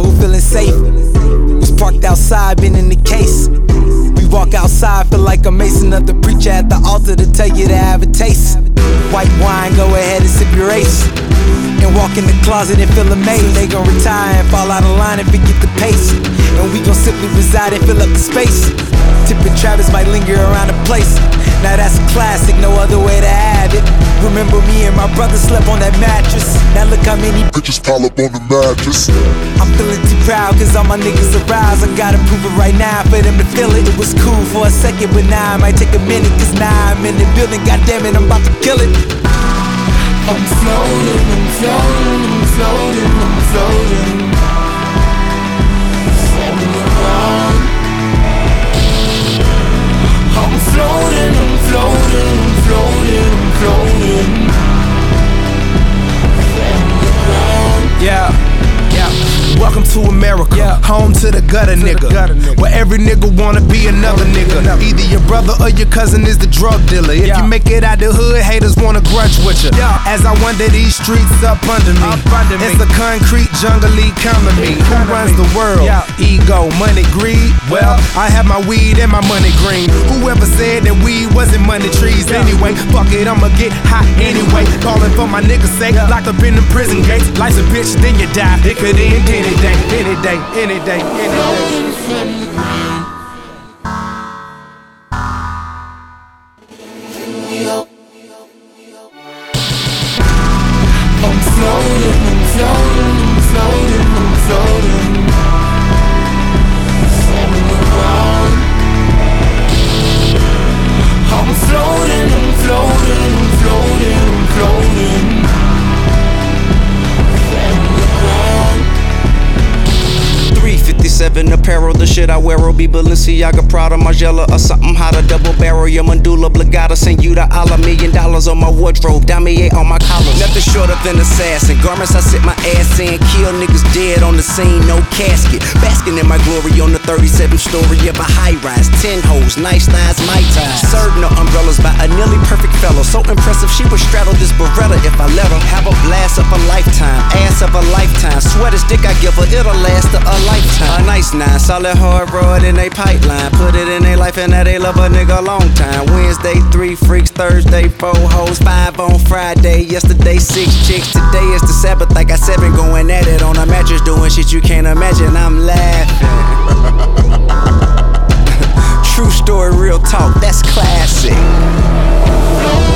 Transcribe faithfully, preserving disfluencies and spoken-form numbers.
girl who feeling safe. Was parked outside, been in the case. We walk outside, feel like a mason of the preacher at the altar to tell you to have a taste. White wine, go ahead and sip your ace. And walk in the closet and feel amazed. They gon' retire and fall out of line and forget the pace. And we gon' simply reside and fill up the space. Tip and Travis might linger around the place. Now that's a classic, no other way to have it. Remember me and my brother slept on that mattress. Now look how many bitches pile up on the mattress. I'm feeling too proud cause all my niggas aroused. I gotta prove it right now for them to feel it. It was cool for a second but now it might take a minute. Cause now I'm in the building, goddammit I'm about to kill it. I'm floating, I'm floating, I'm floating, I'm floating on the ground. I'm floating, I'm floating, I'm floating, I'm floating on the ground. Yeah, yeah. Welcome to America, yeah. Home to the gutter, to nigga. The gutter nigga. Where every nigga wanna be another nigga. Either your brother or your cousin is the drug dealer. If yeah. you make it out the hood, haters wanna grudge with you. Yeah. As I wander these streets up under me, up under it's me. A concrete jungle economy. Who runs the world? Yeah. Ego, money, greed. Well, I have my weed and my money green. Whoever said that weed wasn't money trees? Yeah. Anyway, fuck it, I'ma get hot anyway. Calling for my niggas' sake, yeah. locked up in the prison gates. Life's a bitch, then you die. It could end any day, any day, any day, any day. From the ground. I'm floating, I'm floating, I'm floating, I'm floating on the ground. I'm floating, I'm floating, I'm floating, I'm floating on the ground. three fifty-seven apparel, the shit I wear will be Balenciaga, Prada, Margiela, or something hotter. Double barrel, your medulla oblongata. Send you the Allah, million dollars on my wardrobe, damier on my collar. Nothing shorter than assassin. Garments I sit my ass in, kill niggas dead on the scene, no casket. Basking in my glory on the thirty-seventh story of a high rise. Ten hoes, nice thighs, my ties. Served no umbrellas by a nearly perfect fellow. So impressive, she would straddle this Beretta if I let her. Have a blast of a lifetime, ass of a lifetime. Swear this dick I give her, it'll last her a lifetime. A nice nine, solid hard road in they pipeline. Put it in they life and now they love a nigga a long time. Wednesday, three freaks, Thursday, four hoes, five on Friday. Yesterday, six chicks, today is the Sabbath. I got seven going at it on a mattress, doing shit you can't imagine. I'm laughing. True story, real talk, that's classic.